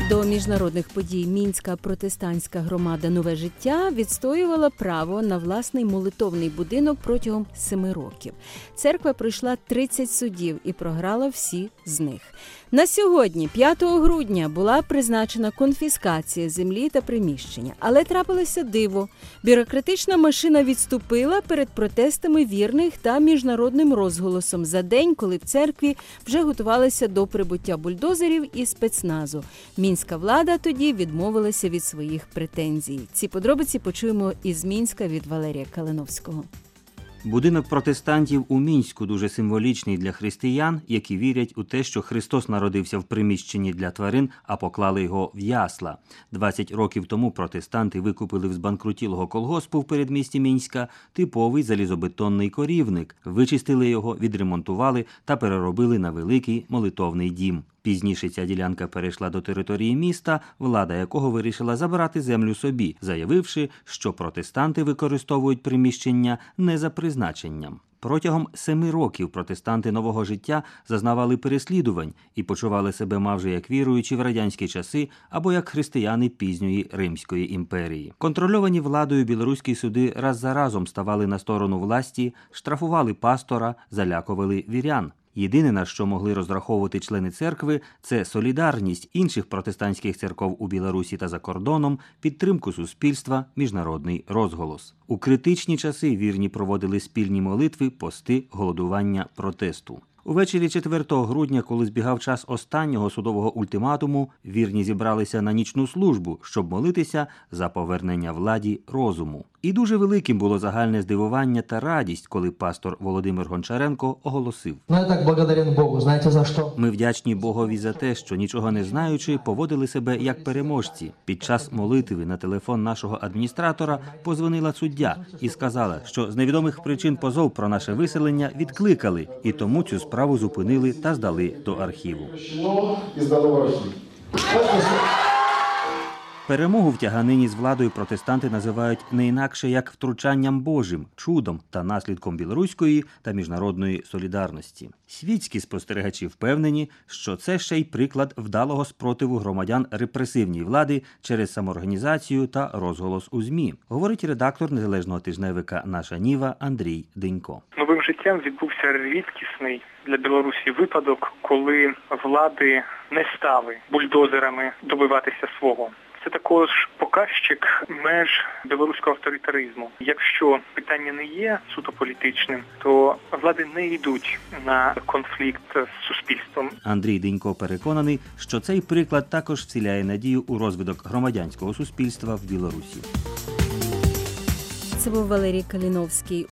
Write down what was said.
До міжнародних подій Мінська протестантська громада «Нове життя» відстоювала право на власний молитовний будинок протягом 7 років. Церква пройшла 30 судів і програла всі з них. На сьогодні, 5 грудня, була призначена конфіскація землі та приміщення. Але трапилося диво. Бюрократична машина відступила перед протестами вірних та міжнародним розголосом за день, коли в церкві вже готувалися до прибуття бульдозерів і спецназу. Мінська влада тоді відмовилася від своїх претензій. Ці подробиці почуємо із Мінська від Валерія Калиновського. Будинок протестантів у Мінську дуже символічний для християн, які вірять у те, що Христос народився в приміщенні для тварин, а поклали його в ясла. 20 років тому протестанти викупили в збанкрутілого колгоспу в передмісті Мінська типовий залізобетонний корівник, вичистили його, відремонтували та переробили на великий молитовний дім. Пізніше ця ділянка перейшла до території міста, влада якого вирішила забрати землю собі, заявивши, що протестанти використовують приміщення не за призначенням. Протягом 7 років протестанти «Нового життя» зазнавали переслідувань і почували себе майже як віруючі в радянські часи або як християни пізньої Римської імперії. Контрольовані владою білоруські суди раз за разом ставали на сторону власті, штрафували пастора, залякували вірян. Єдине, на що могли розраховувати члени церкви, це солідарність інших протестантських церков у Білорусі та за кордоном, підтримку суспільства, міжнародний розголос. У критичні часи вірні проводили спільні молитви, пости, голодування, протесту. Увечері 4 грудня, коли збігав час останнього судового ультиматуму, вірні зібралися на нічну службу, щоб молитися за повернення владі розуму. І дуже великим було загальне здивування та радість, коли пастор Володимир Гончаренко оголосив: «Я так благодарен Богу, знаєте за що? Ми вдячні Богові за те, що, нічого не знаючи, поводили себе як переможці. Під час молитви на телефон нашого адміністратора позвонила суддя і сказала, що з невідомих причин позов про наше виселення відкликали, і тому цю справу зупинили та здали до архіву». Перемогу в тяганині з владою протестанти називають не інакше як втручанням Божим, чудом та наслідком білоруської та міжнародної солідарності. Світські спостерігачі впевнені, що це ще й приклад вдалого спротиву громадян репресивній влади через самоорганізацію та розголос у ЗМІ, говорить редактор незалежного тижневика «Наша Ніва» Андрій Денько. Новим життям відбувся рідкісний для Білорусі випадок, коли влади не стали бульдозерами добиватися свого. Це також показчик меж білоруського авторитаризму. Якщо питання не є суто політичним, то влади не йдуть на конфлікт з суспільством. Андрій Денько переконаний, що цей приклад також вселяє надію у розвиток громадянського суспільства в Білорусі. Це був Валерій Калиновський.